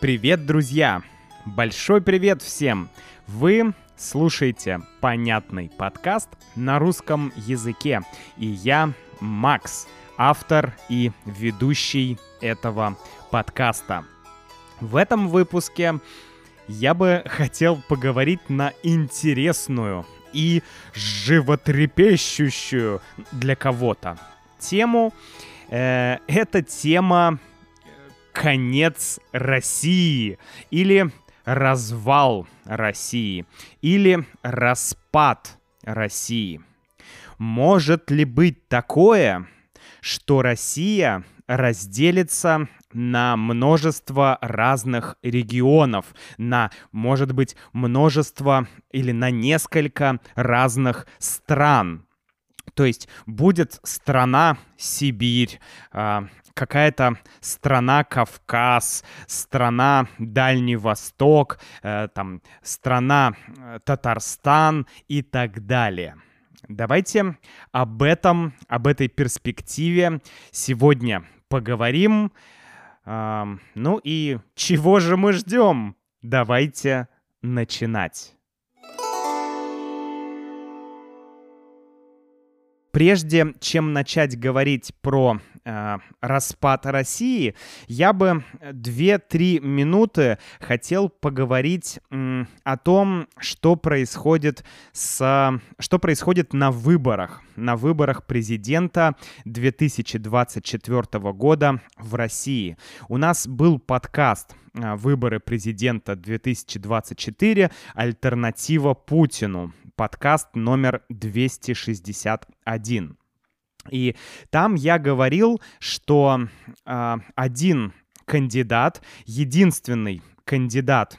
Привет, друзья! Большой привет всем! Вы слушаете понятный подкаст на русском языке. И я, Макс, автор и ведущий этого подкаста. В этом выпуске я бы хотел поговорить на интересную и животрепещущую для кого-то тему. Это тема «Конец России» или «Развал России» или «Распад России». Может ли быть такое, что Россия разделится на множество разных регионов, на, может быть, множество или на несколько разных стран? То есть будет страна Сибирь, какая-то страна Кавказ, страна Дальний Восток, страна Татарстан и так далее. Давайте об этой перспективе сегодня поговорим. Ну и чего же мы ждем? Давайте начинать. Прежде чем начать говорить про распад России, я бы 2-3 минуты хотел поговорить о том, что происходит на выборах президента 2024 года в России. У нас был подкаст «Выборы президента 2024. Альтернатива Путину». Подкаст номер 261. И там я говорил, что один кандидат, единственный кандидат,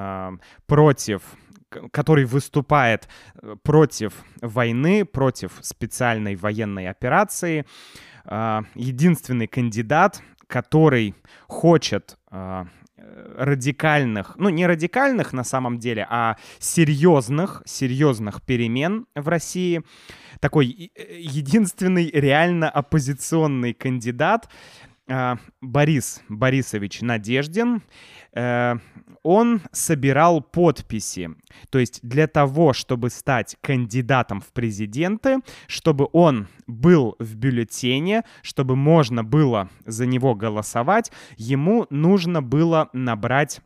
который выступает против войны, против специальной военной операции, единственный кандидат, который хочет радикальных, не радикальных на самом деле, а серьезных перемен в России. Такой единственный реально оппозиционный кандидат Борис Борисович Надеждин. Он собирал подписи. То есть для того, чтобы стать кандидатом в президенты, чтобы он был в бюллетене, чтобы можно было за него голосовать, ему нужно было набрать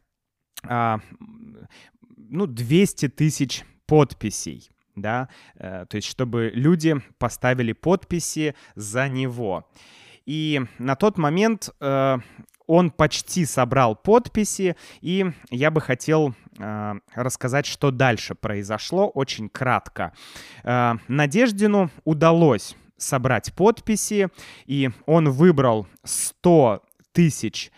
200 тысяч подписей. Да? То есть чтобы люди поставили подписи за него. И на тот момент он почти собрал подписи, и я бы хотел рассказать, что дальше произошло, очень кратко. Надеждину удалось собрать подписи, и он выбрал 100 тысяч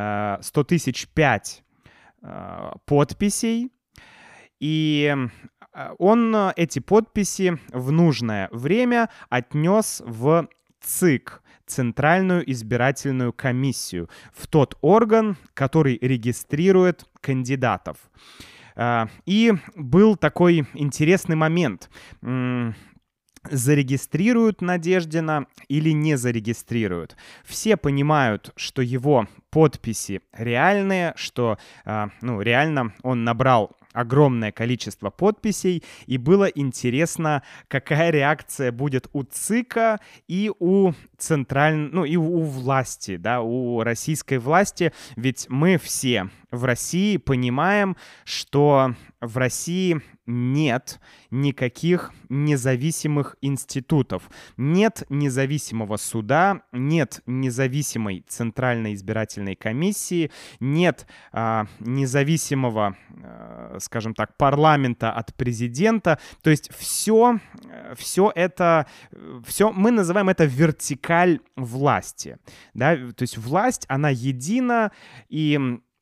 5 подписей, и он эти подписи в нужное время отнес в ЦИК, Центральную избирательную комиссию, в тот орган, который регистрирует кандидатов. И был такой интересный момент. Зарегистрируют Надеждина или не зарегистрируют. Все понимают, что его подписи реальные, что реально он набрал огромное количество подписей, и было интересно, какая реакция будет у ЦИКа и у и у власти, да, у российской власти, ведь мы все в России понимаем, что в России нет никаких независимых институтов, нет независимого суда, нет независимой Центральной избирательной комиссии, нет независимого, скажем так, парламента от президента. То есть все мы называем это вертикаль власти, да? То есть власть, она едина, и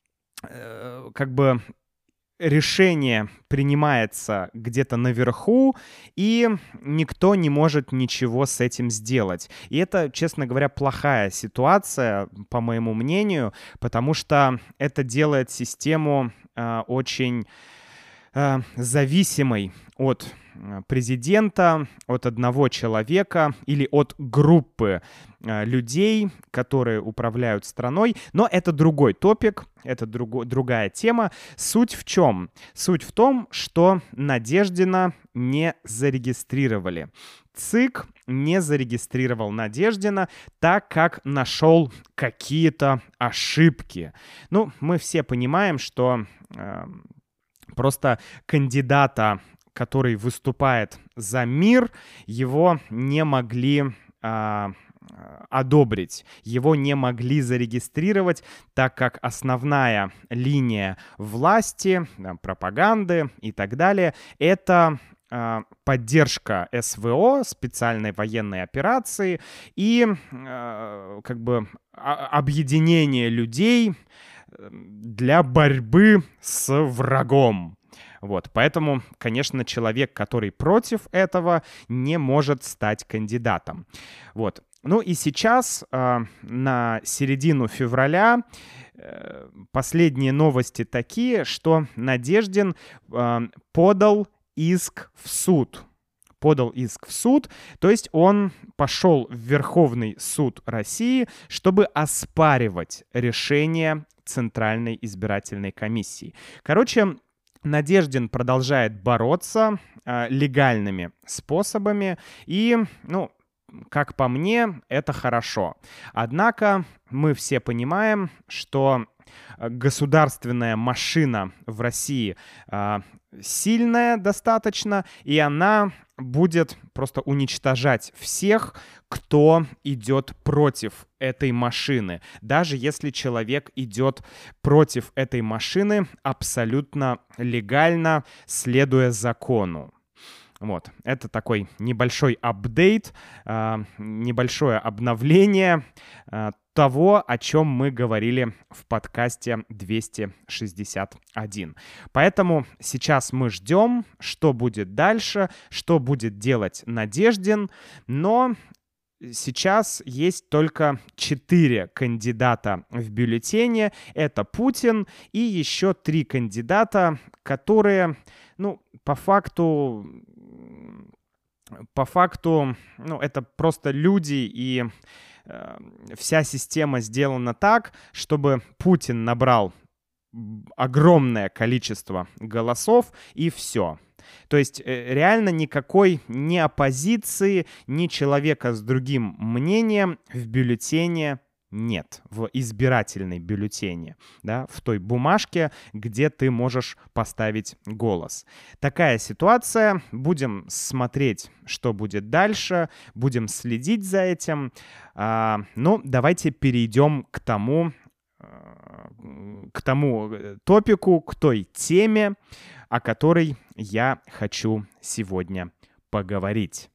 решение принимается где-то наверху, и никто не может ничего с этим сделать. И это, честно говоря, плохая ситуация, по моему мнению, потому что это делает систему очень зависимой от президента, от одного человека или от группы людей, которые управляют страной. Но это другой топик, это другая тема. Суть в чем? Суть в том, что Надеждина не зарегистрировали. ЦИК не зарегистрировал Надеждина, так как нашел какие-то ошибки. Ну, мы все понимаем, что просто кандидата, который выступает за мир, его не могли одобрить, его не могли зарегистрировать, так как основная линия власти, пропаганды и так далее, это поддержка СВО, специальной военной операции, и как бы объединение людей для борьбы с врагом. Вот, поэтому, конечно, человек, который против этого, не может стать кандидатом. Вот. Ну и сейчас, на середину февраля, последние новости такие, что Надеждин подал иск в суд. То есть он пошел в Верховный суд России, чтобы оспаривать решение Центральной избирательной комиссии. Короче, Надеждин продолжает бороться легальными способами, и, ну, как по мне, это хорошо. Однако мы все понимаем, что государственная машина в России сильная достаточно, и она будет просто уничтожать всех, кто идет против этой машины. Даже если человек идет против этой машины абсолютно легально, следуя закону. Вот, это такой небольшой апдейт, небольшое обновление того, о чем мы говорили в подкасте 261. Поэтому сейчас мы ждем, что будет дальше, что будет делать Надеждин, но сейчас есть только 4 кандидата в бюллетене. Это Путин и еще 3 кандидата, которые, ну, по факту, ну, это просто люди, и вся система сделана так, чтобы Путин набрал огромное количество голосов, и все. То есть реально никакой ни оппозиции, ни человека с другим мнением в бюллетене нет, в избирательной бюллетене, да, в той бумажке, где ты можешь поставить голос. Такая ситуация. Будем смотреть, что будет дальше, будем следить за этим. Ну, давайте перейдем к тому топику, к той теме, о которой я хочу сегодня поговорить.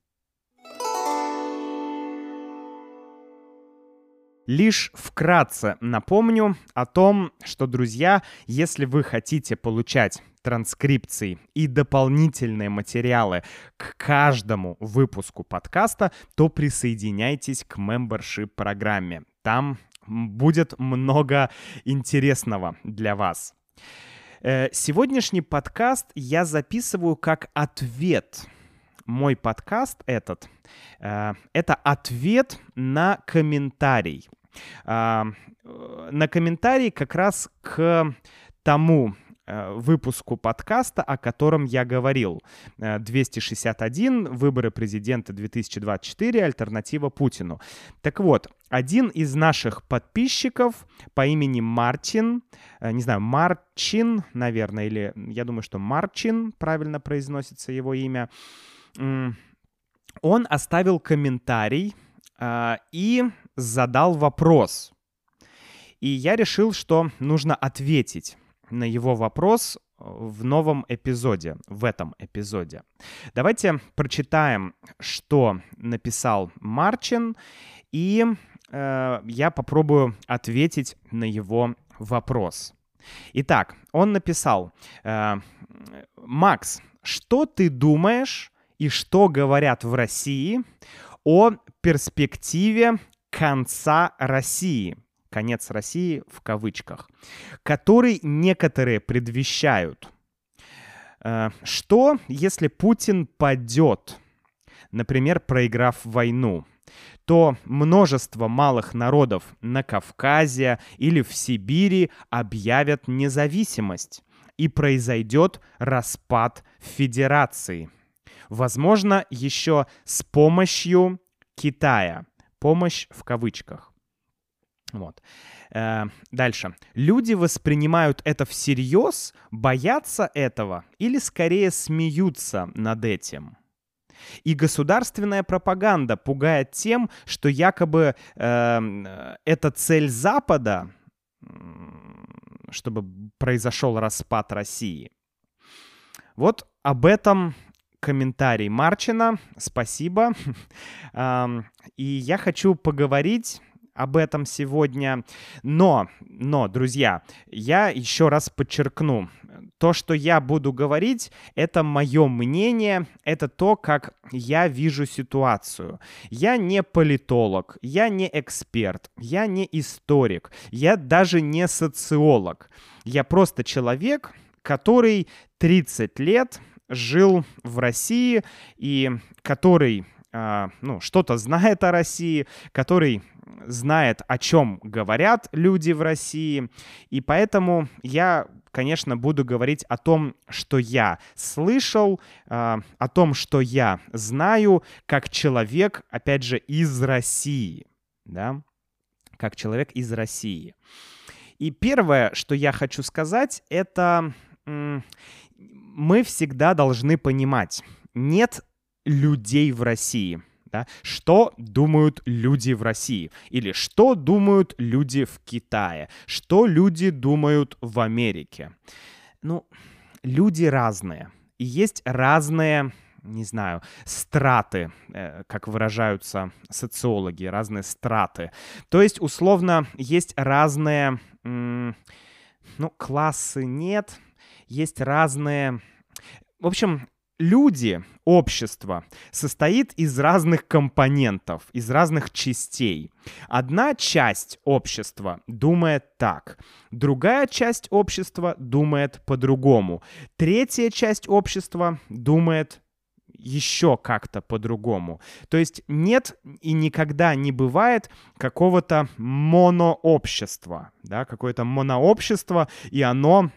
Лишь вкратце напомню о том, что, друзья, если вы хотите получать транскрипции и дополнительные материалы к каждому выпуску подкаста, то присоединяйтесь к мембершип-программе. Там будет много интересного для вас. Сегодняшний подкаст я записываю как ответ. Мой подкаст этот — это ответ на комментарий. На комментарий как раз к тому выпуску подкаста, о котором я говорил. 261. Выборы президента 2024. Альтернатива Путину. Так вот, один из наших подписчиков по имени Мартин, не знаю, Марчин, наверное, или я думаю, что Марчин правильно произносится его имя, он оставил комментарий и задал вопрос. И я решил, что нужно ответить на его вопрос в новом эпизоде, в этом эпизоде. Давайте прочитаем, что написал Марчин, и я попробую ответить на его вопрос. Итак, он написал: «Макс, что ты думаешь и что говорят в России о перспективе конца России?» Конец России в кавычках, который некоторые предвещают. Что, если Путин падет, например, проиграв войну? То множество малых народов на Кавказе или в Сибири объявят независимость, и произойдет распад федерации. Возможно, еще с помощью Китая. Помощь в кавычках. Вот. Дальше. Люди воспринимают это всерьез, боятся этого или скорее смеются над этим? И государственная пропаганда пугает тем, что якобы это цель Запада, чтобы произошел распад России. Вот об этом комментарий Марчина. Спасибо. И я хочу поговорить об этом сегодня. Но, друзья, я еще раз подчеркну. То, что я буду говорить, это мое мнение, это то, как я вижу ситуацию. Я не политолог, я не эксперт, я не историк, я даже не социолог. Я просто человек, который 30 лет жил в России и который что-то знает о России, который знает, о чем говорят люди в России. И поэтому я, конечно, буду говорить о том, что я слышал, о том, что я знаю, как человек, опять же, из России. Да? Как человек из России. И первое, что я хочу сказать, это мы всегда должны понимать, нет людей в России. Да? Что думают люди в России? Или что думают люди в Китае? Что люди думают в Америке? Люди разные. И есть разные, не знаю, страты, как выражаются социологи, разные страты. То есть, условно, есть разные, классы нет, есть разные... В общем, люди, общество состоит из разных компонентов, из разных частей. Одна часть общества думает так, другая часть общества думает по-другому, третья часть общества думает еще как-то по-другому. То есть нет и никогда не бывает какого-то монообщества, да, какое-то монообщество, и оно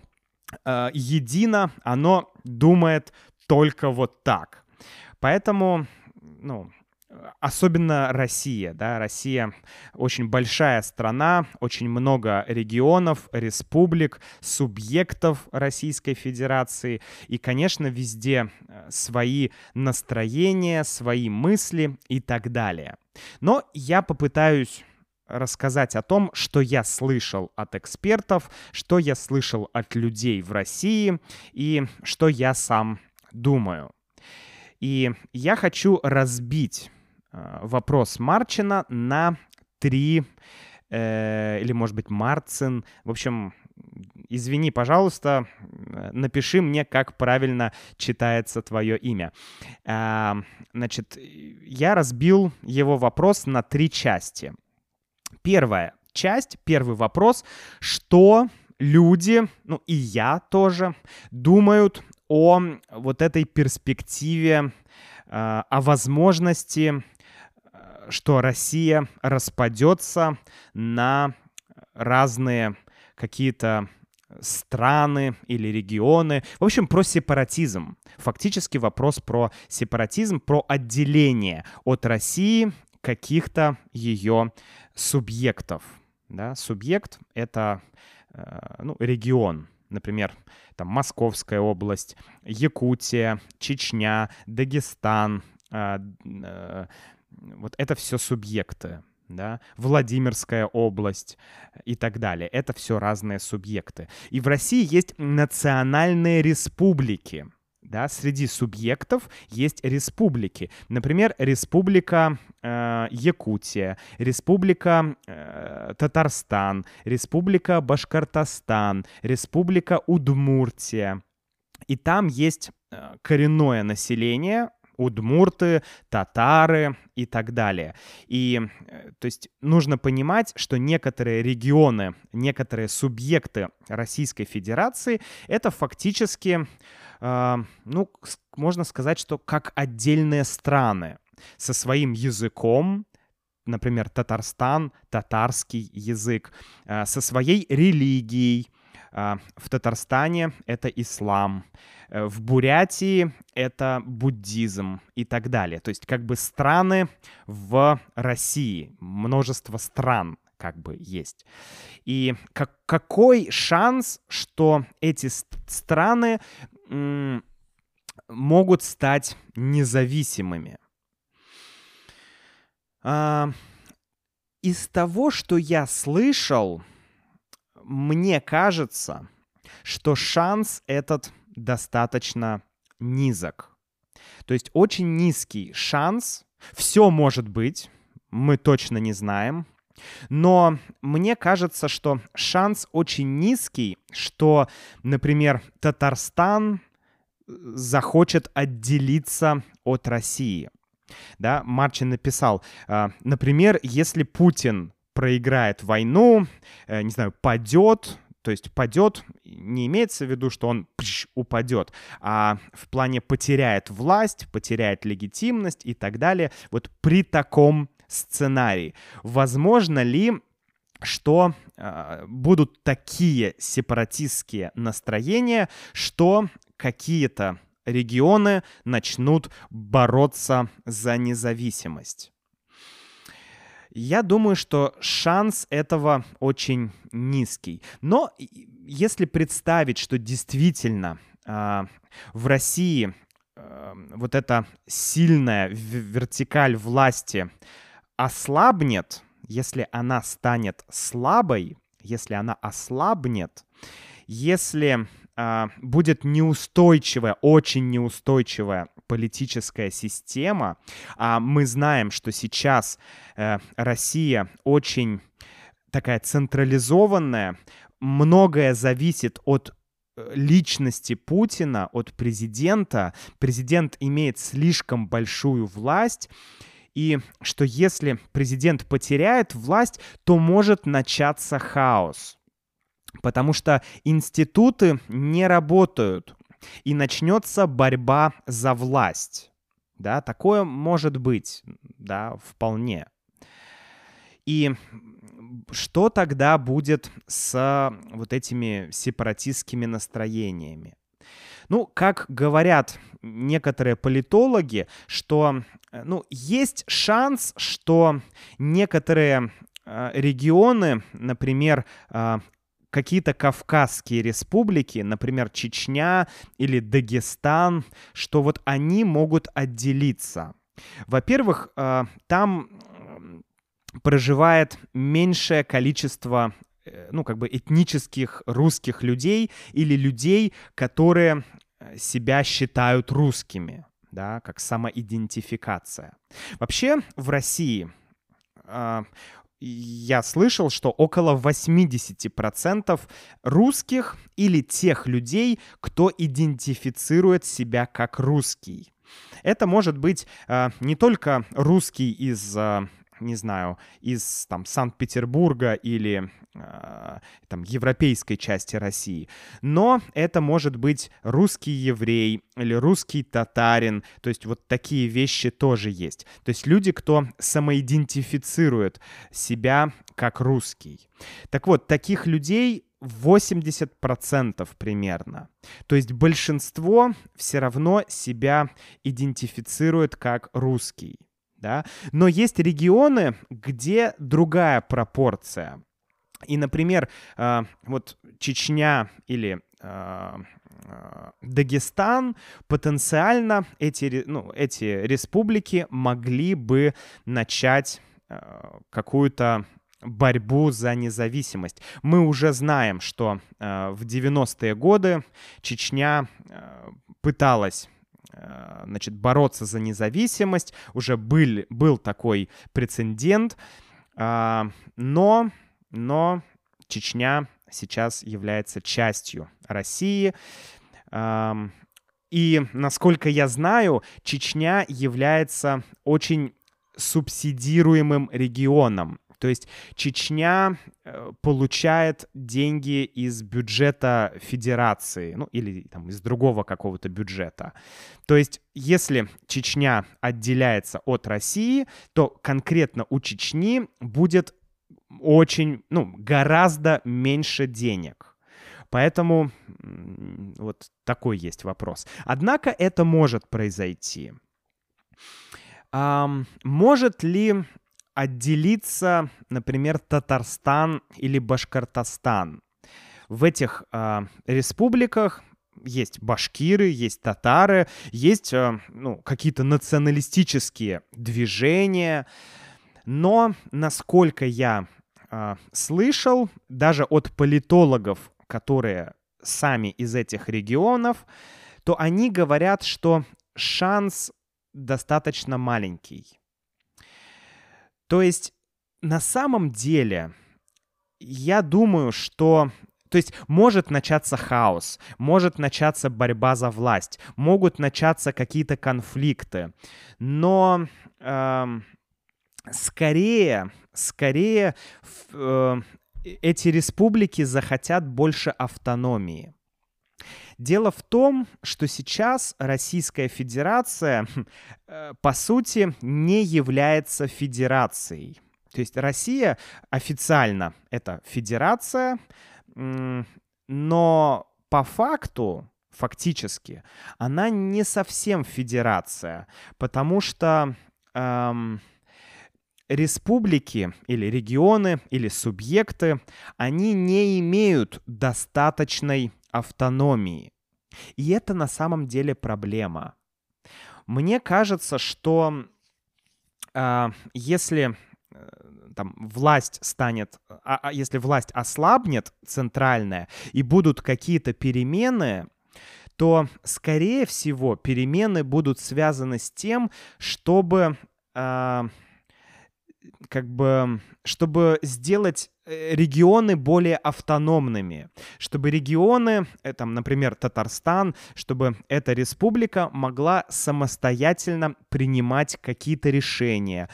едино, оно думает только вот так. Поэтому, особенно Россия, да, Россия очень большая страна, очень много регионов, республик, субъектов Российской Федерации, и, конечно, везде свои настроения, свои мысли и так далее. Но я попытаюсь рассказать о том, что я слышал от экспертов, что я слышал от людей в России и что я сам думаю. И я хочу разбить вопрос Марчина на 3, или, может быть, Марцин. В общем, извини, пожалуйста, напиши мне, как правильно читается твое имя. Значит, я разбил его вопрос на 3 части. Первая часть, первый вопрос, что люди, и я тоже, думают о вот этой перспективе, о возможности, что Россия распадется на разные какие-то страны или регионы. В общем, про сепаратизм. Фактически вопрос про сепаратизм, про отделение от России каких-то ее субъектов. Да? Субъект — это регион. Например, там Московская область, Якутия, Чечня, Дагестан. Вот это все субъекты. Да? Владимирская область и так далее. Это все разные субъекты. И в России есть национальные республики. Да? Среди субъектов есть республики. Например, республика Якутия, республика Татарстан, республика Башкортостан, республика Удмуртия. И там есть коренное население, удмурты, татары и так далее. И, то есть, нужно понимать, что некоторые регионы, некоторые субъекты Российской Федерации — это фактически ну, можно сказать, что как отдельные страны со своим языком, например, Татарстан, татарский язык, со своей религией. В Татарстане это ислам, в Бурятии это буддизм и так далее. То есть как бы страны в России, множество стран как бы есть. И какой шанс, что эти страны могут стать независимыми? Из того, что я слышал, мне кажется, что шанс этот достаточно низок. То есть очень низкий шанс. Все может быть, мы точно не знаем. Но мне кажется, что шанс очень низкий, что, например, Татарстан захочет отделиться от России. Да, Марчин написал, например, если Путин проиграет войну, не знаю, падет, то есть падет, не имеется в виду, что он упадет, а в плане потеряет власть, потеряет легитимность и так далее. Вот при таком сценарии возможно ли, что будут такие сепаратистские настроения, что какие-то регионы начнут бороться за независимость? Я думаю, что шанс этого очень низкий. Но если представить, что действительно в России вот эта сильная вертикаль власти ослабнет, если она станет слабой, если она ослабнет, если будет неустойчивая, очень неустойчивая политическая система, а мы знаем, что сейчас Россия очень такая централизованная, многое зависит от личности Путина, от президента. Президент имеет слишком большую власть, и что если президент потеряет власть, то может начаться хаос. Потому что институты не работают, и начнется борьба за власть. Да, такое может быть, да, вполне. И что тогда будет с вот этими сепаратистскими настроениями? Ну, как говорят некоторые политологи, что, есть шанс, что некоторые регионы, например, какие-то кавказские республики, например, Чечня или Дагестан, что вот они могут отделиться. Во-первых, там проживает меньшее количество, этнических русских людей или людей, которые себя считают русскими, да, как самоидентификация. Вообще в России я слышал, что около 80% русских или тех людей, кто идентифицирует себя как русский. Это может быть не только русский из, не знаю, из там Санкт-Петербурга или там европейской части России, но это может быть русский еврей или русский татарин, то есть вот такие вещи тоже есть. То есть люди, кто самоидентифицирует себя как русский. Так вот, таких людей 80% примерно. То есть большинство все равно себя идентифицирует как русский. Да? Но есть регионы, где другая пропорция. И, например, вот Чечня или Дагестан, потенциально эти республики могли бы начать какую-то борьбу за независимость. Мы уже знаем, что в 90-е годы Чечня пыталась бороться за независимость, уже был такой прецедент, но Чечня сейчас является частью России. И, насколько я знаю, Чечня является очень субсидируемым регионом. То есть Чечня получает деньги из бюджета федерации, ну или там из другого какого-то бюджета. То есть если Чечня отделяется от России, то конкретно у Чечни будет очень, ну, гораздо меньше денег. Поэтому вот такой есть вопрос. Однако это может произойти. Может ли отделиться, например, Татарстан или Башкортостан? В этих республиках есть башкиры, есть татары, есть какие-то националистические движения. Но, насколько я слышал, даже от политологов, которые сами из этих регионов, то они говорят, что шанс достаточно маленький. То есть на самом деле я думаю, что... То есть может начаться хаос, может начаться борьба за власть, могут начаться какие-то конфликты, но скорее эти республики захотят больше автономии. Дело в том, что сейчас Российская Федерация, по сути, не является федерацией. То есть Россия официально это федерация, но по факту, фактически, она не совсем федерация, потому что республики или регионы или субъекты, они не имеют достаточной автономии. И это на самом деле проблема. Мне кажется, что если там власть станет, если власть ослабнет центральная и будут какие-то перемены, то, скорее всего, перемены будут связаны с тем, чтобы чтобы сделать регионы более автономными, чтобы регионы, там, например, Татарстан, чтобы эта республика могла самостоятельно принимать какие-то решения,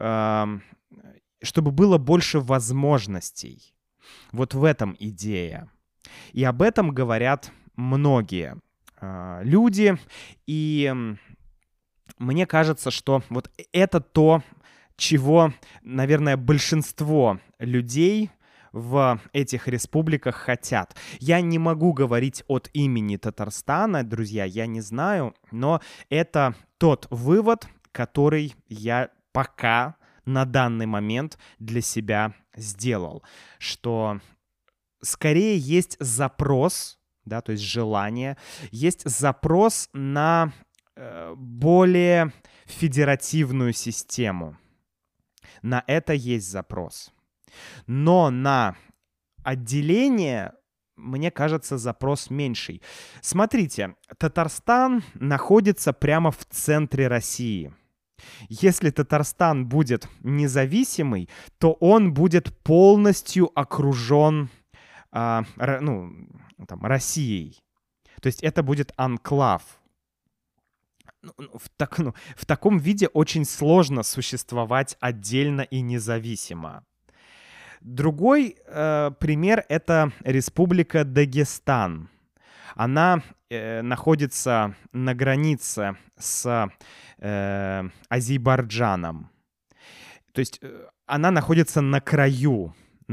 чтобы было больше возможностей. Вот в этом идея. И об этом говорят многие люди, и мне кажется, что вот это то, чего, наверное, большинство людей в этих республиках хотят. Я не могу говорить от имени Татарстана, друзья, я не знаю, но это тот вывод, который я пока на данный момент для себя сделал, что скорее есть запрос, да, то есть желание, есть запрос на более федеративную систему. На это есть запрос. Но на отделение, мне кажется, запрос меньший. Смотрите, Татарстан находится прямо в центре России. Если Татарстан будет независимый, то он будет полностью окружен Россией. То есть это будет анклав. В таком виде очень сложно существовать отдельно и независимо. Другой пример — это Республика Дагестан. Она находится на границе с Азербайджаном. То есть она находится на краю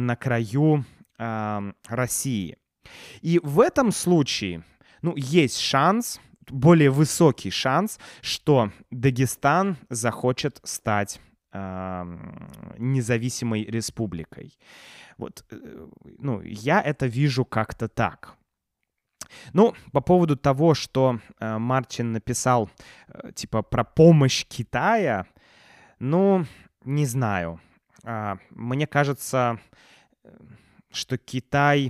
России. И в этом случае, есть шанс, более высокий шанс, что Дагестан захочет стать независимой республикой. Вот, я это вижу как-то так. По поводу того, что Марчин написал, про помощь Китая, не знаю. Мне кажется, что Китай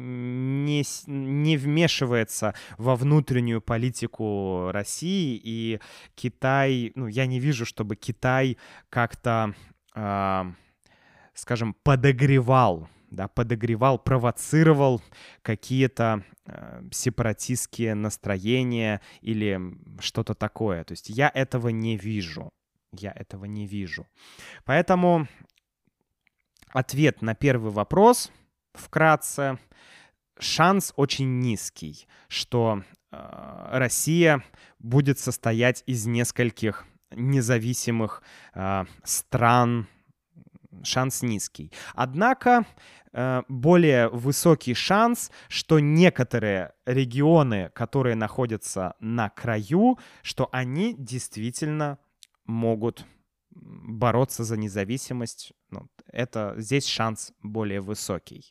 не вмешивается во внутреннюю политику России, и Китай, я не вижу, чтобы Китай как-то, скажем, подогревал, провоцировал какие-то сепаратистские настроения или что-то такое. То есть я этого не вижу. Поэтому ответ на первый вопрос вкратце. Шанс очень низкий, что Россия будет состоять из нескольких независимых стран. Шанс низкий. Однако более высокий шанс, что некоторые регионы, которые находятся на краю, что они действительно могут бороться за независимость. Ну, здесь шанс более высокий.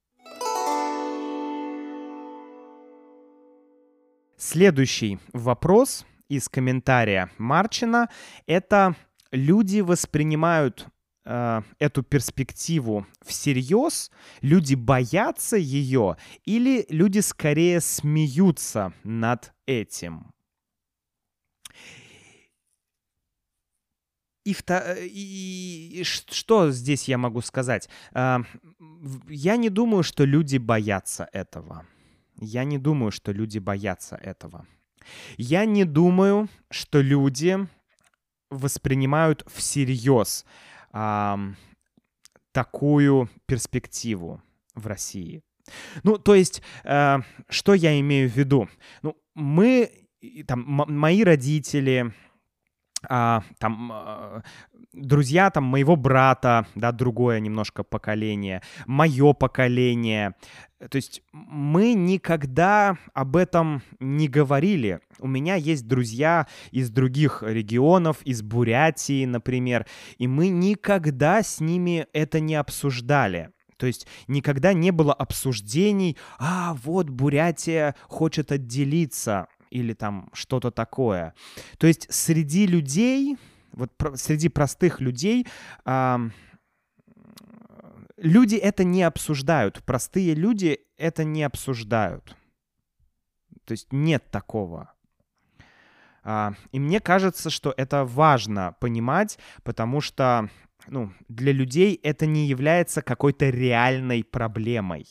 Следующий вопрос из комментария Марчина — это люди воспринимают эту перспективу всерьез, люди боятся ее или люди скорее смеются над этим? И что здесь я могу сказать? Я не думаю, что люди боятся этого. Я не думаю, что люди боятся этого. Я не думаю, что люди воспринимают всерьез такую перспективу в России. Ну, то есть, что я имею в виду? Ну, мои родители, друзья моего брата, да, другое немножко поколение, мое поколение. То есть мы никогда об этом не говорили. У меня есть друзья из других регионов, из Бурятии, например, и мы никогда с ними это не обсуждали. То есть никогда не было обсуждений, вот Бурятия хочет отделиться или там что-то такое. То есть среди людей, среди простых людей, люди это не обсуждают. Простые люди это не обсуждают. То есть нет такого. И мне кажется, что это важно понимать, потому что для людей это не является какой-то реальной проблемой.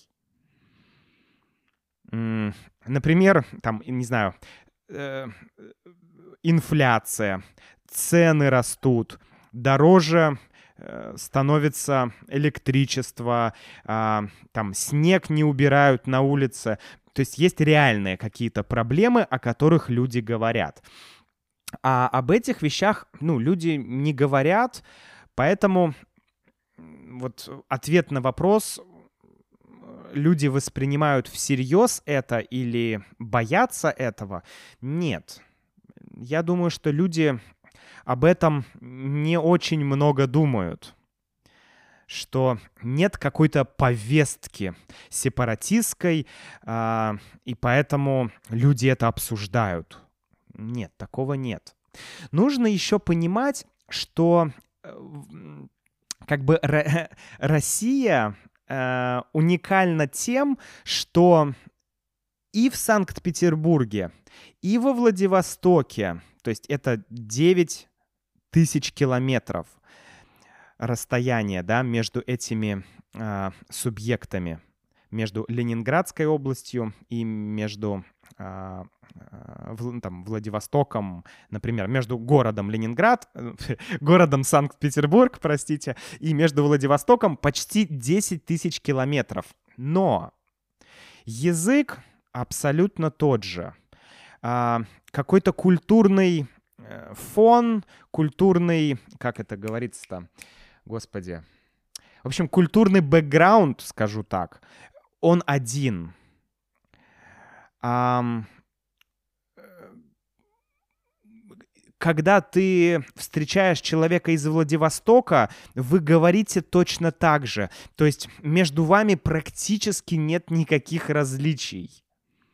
Например, не знаю, инфляция, цены растут, дороже становится электричество, снег не убирают на улице. То есть есть реальные какие-то проблемы, о которых люди говорят. А об этих вещах, люди не говорят, поэтому ответ на вопрос, люди воспринимают всерьез это или боятся этого, нет. Я думаю, что люди об этом не очень много думают, что нет какой-то повестки сепаратистской, и поэтому люди это обсуждают. Нет, такого нет. Нужно еще понимать, что Россия уникальна тем, что и в Санкт-Петербурге, и во Владивостоке, то есть это 9 тысяч километров расстояние, да, между этими субъектами, между Ленинградской областью и между Владивостоком, например, между городом Ленинград, городом Санкт-Петербург, простите, и между Владивостоком почти 10 тысяч километров. Но язык абсолютно тот же. Какой-то культурный фон, культурный, как это говорится-то, господи. В общем, культурный бэкграунд, скажу так, он один. Когда ты встречаешь человека из Владивостока, вы говорите точно так же. То есть между вами практически нет никаких различий.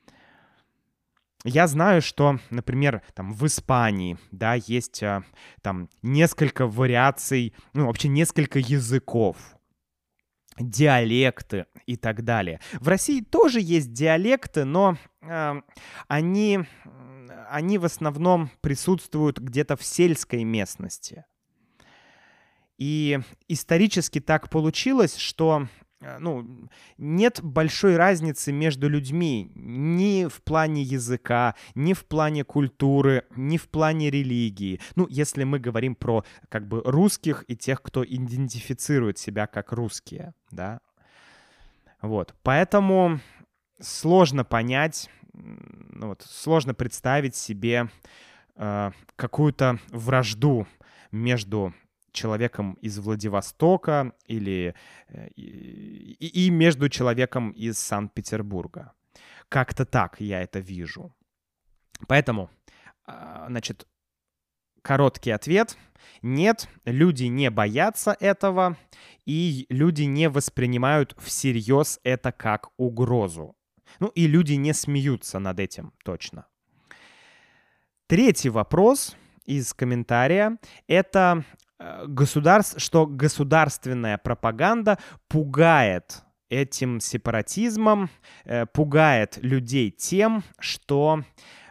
Я знаю, что, например, в Испании, да, есть несколько вариаций, вообще несколько языков, диалекты и так далее. В России тоже есть диалекты, но они в основном присутствуют где-то в сельской местности. И исторически так получилось, что ну, нет большой разницы между людьми ни в плане языка, ни в плане культуры, ни в плане религии. Ну, если мы говорим про как бы русских и тех, кто идентифицирует себя как русские, да. Вот, поэтому сложно понять, ну, вот, сложно представить себе какую-то вражду между человеком из Владивостока или и между человеком из Санкт-Петербурга. Как-то так я это вижу. Поэтому, значит, короткий ответ. Нет, люди не боятся этого, и люди не воспринимают всерьез это как угрозу. Ну и люди не смеются над этим точно. Третий вопрос из комментария — это что государственная пропаганда пугает этим сепаратизмом, пугает людей тем, что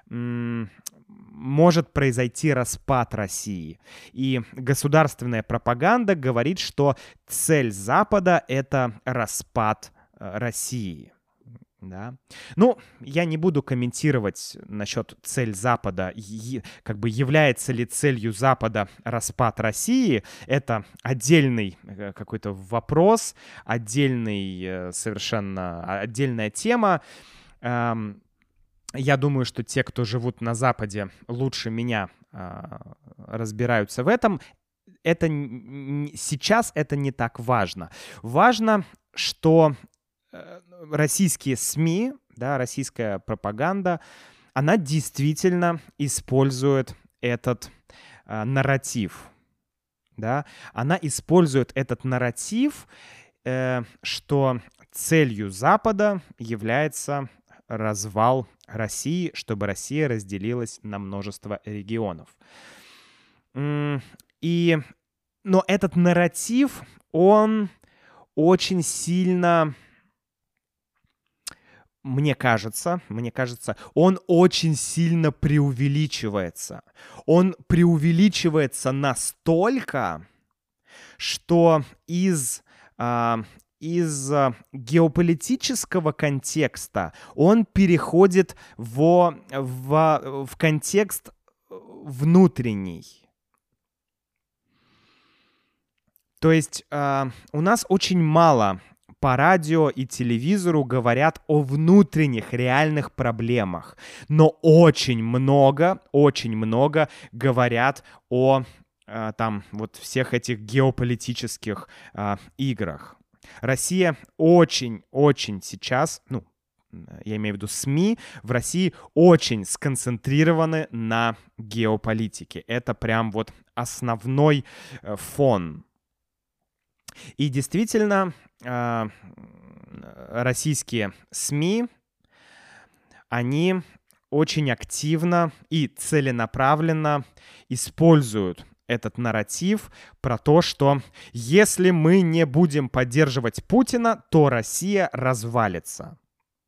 может произойти распад России. И государственная пропаганда говорит, что цель Запада — это распад России. Да. Ну, я не буду комментировать насчет цель Запада, как бы является ли целью Запада распад России. Это отдельный какой-то вопрос, совершенно отдельная тема. Я думаю, что те, кто живут на Западе, лучше меня разбираются в этом. Сейчас это не так важно. Важно, что российские СМИ, да, российская пропаганда, она действительно использует этот нарратив. Да? Она использует этот нарратив, что целью Запада является развал России, чтобы Россия разделилась на множество регионов. Но этот нарратив, он очень сильно... Мне кажется, он очень сильно преувеличивается. Он преувеличивается настолько, что из геополитического контекста он переходит в контекст внутренний. То есть у нас очень мало по радио и телевизору говорят о внутренних реальных проблемах, но очень много говорят о там вот всех этих геополитических играх. Россия очень сейчас, ну, я имею в виду СМИ, в России очень сконцентрированы на геополитике. Это прям вот основной фон. И действительно, российские СМИ, они очень активно и целенаправленно используют этот нарратив про то, что если мы не будем поддерживать Путина, то Россия развалится.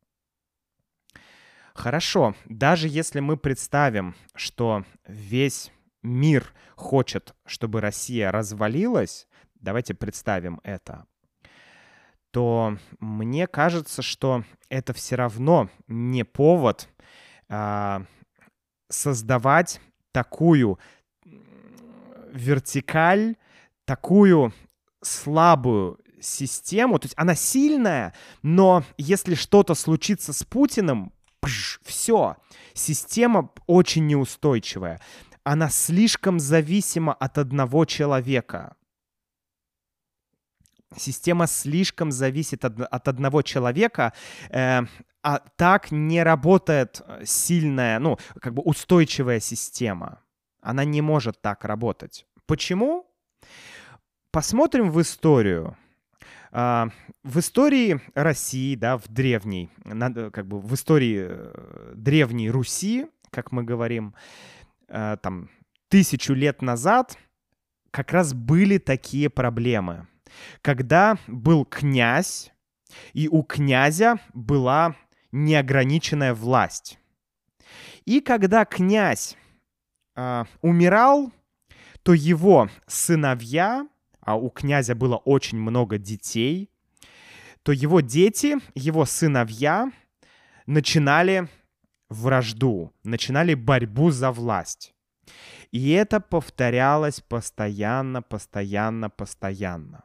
Хорошо, даже если мы представим, что весь мир хочет, чтобы Россия развалилась, давайте представим это, то мне кажется, что это все равно не повод создавать такую вертикаль, такую слабую систему. То есть она сильная, но если что-то случится с Путиным, все, система очень неустойчивая. Она слишком зависима от одного человека. Система слишком зависит от одного человека, а так не работает сильная, ну, как бы устойчивая система. Она не может так работать. Почему? Посмотрим в историю. В истории России, да, в древней, как бы в истории древней Руси, как мы говорим, там 1000 лет назад как раз были такие проблемы. Когда был князь, и у князя была неограниченная власть. И когда князь умирал, то его сыновья, а у князя было очень много детей, то его дети, его сыновья начинали вражду, начинали борьбу за власть. И это повторялось постоянно, постоянно, постоянно.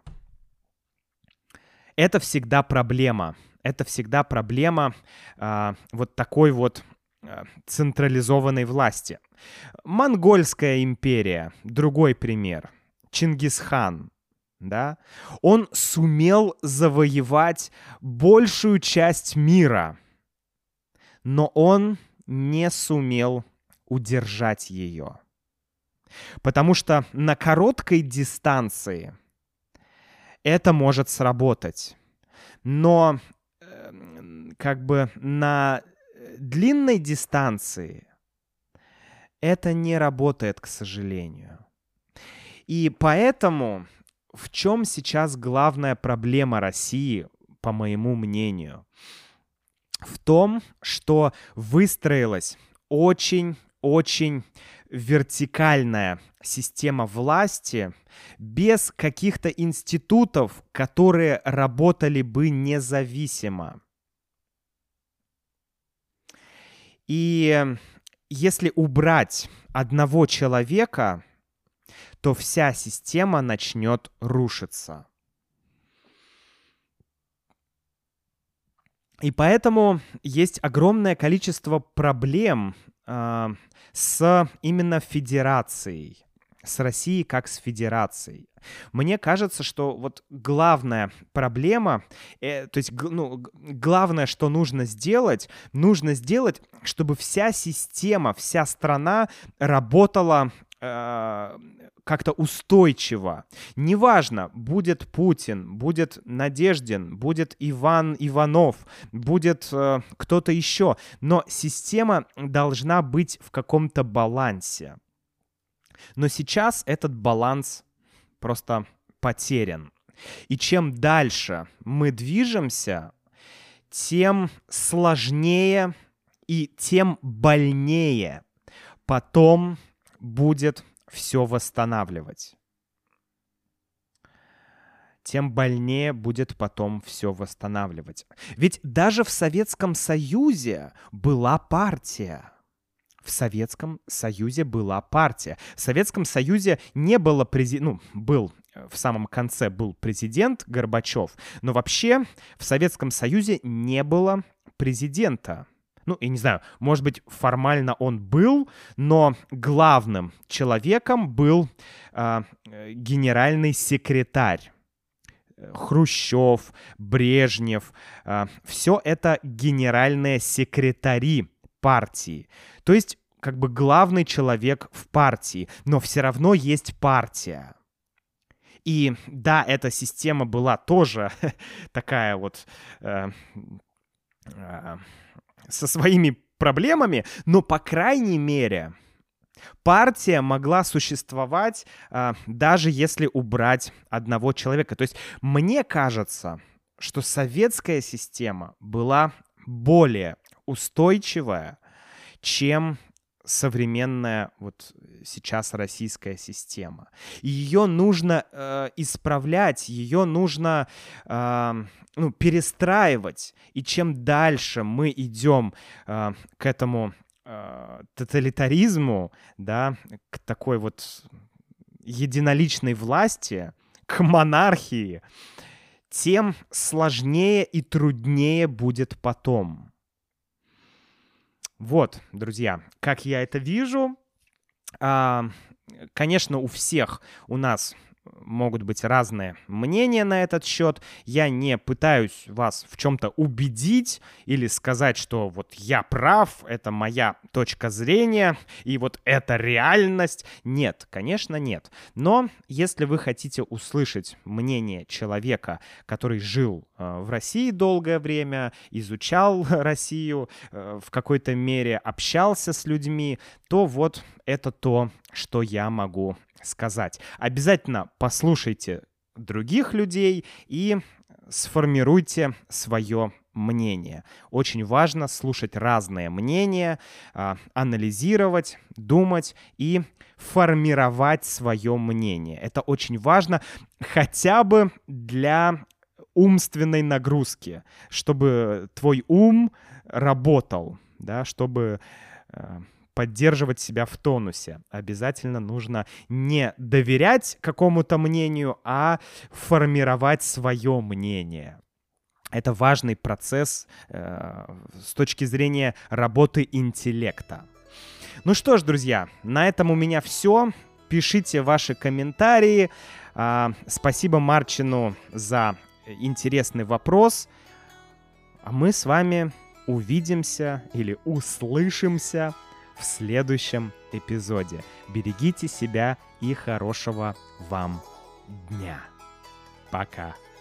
Это всегда проблема. Это всегда проблема вот такой вот централизованной власти. Монгольская империя, другой пример. Чингисхан, да? Он сумел завоевать большую часть мира, но он не сумел удержать ее. Потому что на короткой дистанции это может сработать. Но как бы на длинной дистанции это не работает, к сожалению. И поэтому в чем сейчас главная проблема России, по моему мнению? В том, что выстроилась очень вертикальная система власти без каких-то институтов, которые работали бы независимо. И если убрать одного человека, то вся система начнет рушиться. И поэтому есть огромное количество проблем с именно федерацией, с Россией как с федерацией. Мне кажется, что вот главная проблема, то есть главное, что нужно сделать, чтобы вся система, вся страна работала как-то устойчиво. Неважно, будет Путин, будет Надеждин, будет Иван Иванов, будет кто-то еще, но система должна быть в каком-то балансе. Но сейчас этот баланс просто потерян. И чем дальше мы движемся, тем сложнее и тем больнее потом будет все восстанавливать. Тем больнее будет потом все восстанавливать. Ведь даже в Советском Союзе была партия. В Советском Союзе была партия. В Советском Союзе не было был в самом конце был президент Горбачев, но вообще в Советском Союзе не было президента. Ну, я не знаю, может быть, формально он был, но главным человеком был генеральный секретарь. Хрущев, Брежнев, все это генеральные секретари партии. То есть, как бы главный человек в партии, но все равно есть партия. И да, эта система была тоже такая вот со своими проблемами, но, по крайней мере, партия могла существовать, даже если убрать одного человека. То есть мне кажется, что советская система была более устойчивая, чем современная вот сейчас российская система. И ее нужно исправлять, ее нужно перестраивать. И чем дальше мы идем к этому тоталитаризму, да, к такой вот единоличной власти, к монархии, тем сложнее и труднее будет потом. Вот, друзья, как я это вижу. Конечно, у нас могут быть разные мнения на этот счет. Я не пытаюсь вас в чем-то убедить или сказать, что вот я прав, это моя точка зрения, и вот это реальность. Нет, конечно, нет. Но если вы хотите услышать мнение человека, который жил в России долгое время, изучал Россию, в какой-то мере общался с людьми, то вот это то, что я могу сказать. Обязательно послушайте других людей и сформируйте свое мнение. Очень важно слушать разные мнения, анализировать, думать и формировать свое мнение. Это очень важно хотя бы для умственной нагрузки, чтобы твой ум работал, да, чтобы поддерживать себя в тонусе. Обязательно нужно не доверять какому-то мнению, а формировать свое мнение. Это важный процесс с точки зрения работы интеллекта. Ну что ж, друзья, на этом у меня все. Пишите ваши комментарии. Спасибо Марчину за интересный вопрос. А мы с вами увидимся или услышимся в следующем эпизоде. Берегите себя и хорошего вам дня. Пока.